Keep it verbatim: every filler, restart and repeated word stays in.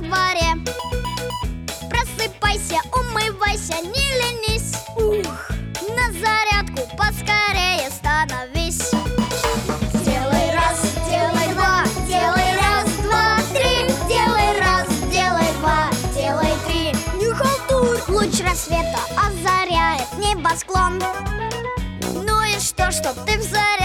дворе. Просыпайся, умывайся, не ленись. Ух, на зарядку поскорее становись. Делай раз, делай два, делай раз, два, три. Делай раз, делай два, делай три. Не халтурь! Луч рассвета озаряет небосклон. Ну и что, что ты в заре